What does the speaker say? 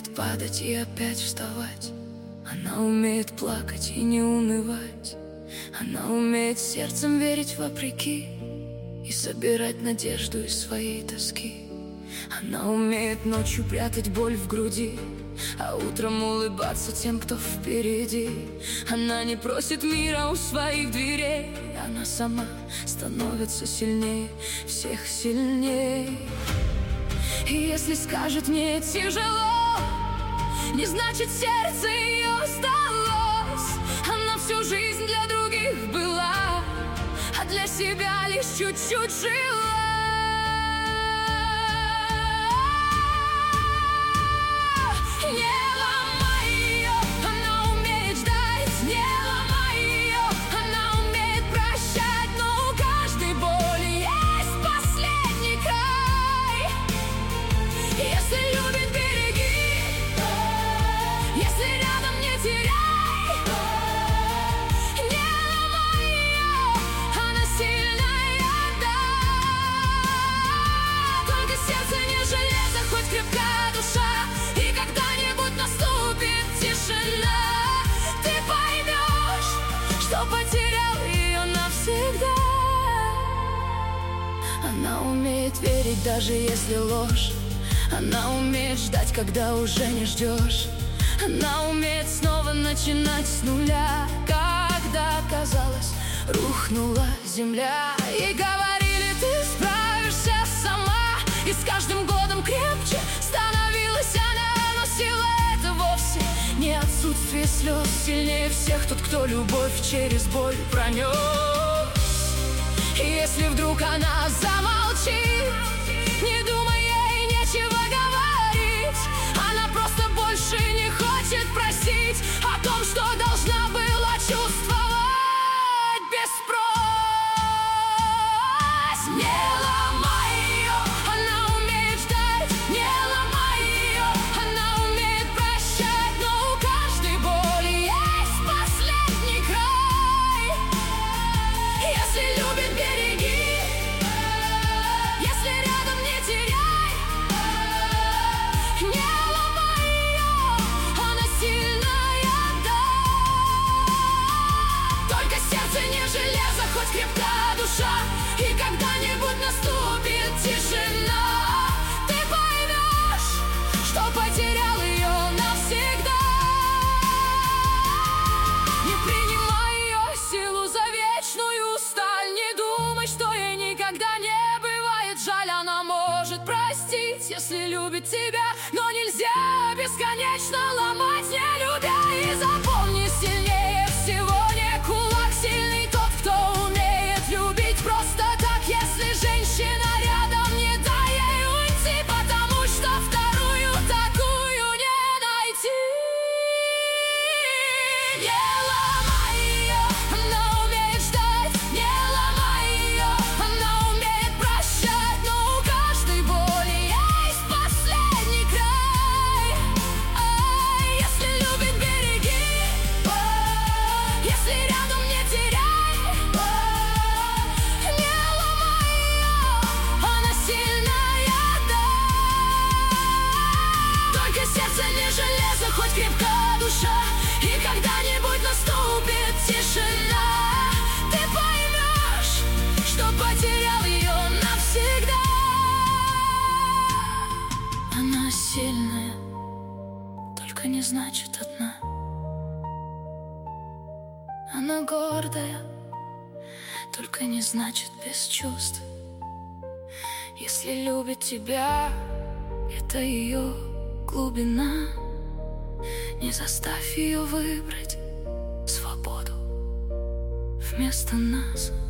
умеет падать и опять вставать. Она умеет плакать и не унывать. Она умеет сердцем верить вопреки и собирать надежду из своей тоски. Она умеет ночью прятать боль в груди, а утром улыбаться тем, кто впереди. Она не просит мира у своих дверей, она сама становится сильнее, всех сильнее. И если скажет мне тяжело, не значит сердце ее сдалось. Она всю жизнь для других была, а для себя лишь чуть-чуть жила. Потерял ее навсегда. Она умеет верить, даже если ложь. Она умеет ждать, когда уже не ждешь. Она умеет снова начинать с нуля, когда, казалось, рухнула земля. И говорили, ты справишься сама, и с каждым годом крепче становилась она. Но сила — это вовсе не отсутствие слез. Сильнее всех тот, кто любовь через боль пронес. И если вдруг она замолчит, не думай, ей нечего говорить. Она просто больше не хочет просить о том, что должна была чувствовать без просьб. Не ломай ее, она умеет ждать. Не ломай ее, она умеет прощать. Но у каждой боли есть последний край. Если любит, береги. Если рядом, не теряй. Не ломай ее, она сильная, да. Только сердце не железо, хоть крепка душа. И когда-нибудь наступит тишина, ты поймешь, что потерял ее навсегда. Не принимай ее силу за вечную сталь. Не думай, что ей никогда не бывает жаль. Она может простить, если любит тебя, но нельзя бесконечно ломать, не любя. И запомни, сильнее всего не кулак, сильный тот, кто умеет любить просто так. Если женщина рядом, не дай ей уйти, потому что вторую такую не найти. Не ломай ее, она умеет ждать. Не ломай ее, она умеет прощать. Но у каждой боли есть последний край. Если любит, береги. Если рядом, не теряй. Не ломай ее, она сильная, да. Только сердце не железо, хоть крепка душа. И когда-нибудь наступит тишина, ты поймешь, что потерял ее навсегда. Она сильная, только не значит одна. Она гордая, только не значит без чувств. Если любит тебя, это ее глубина. Не заставь ее выбрать свободу вместо нас.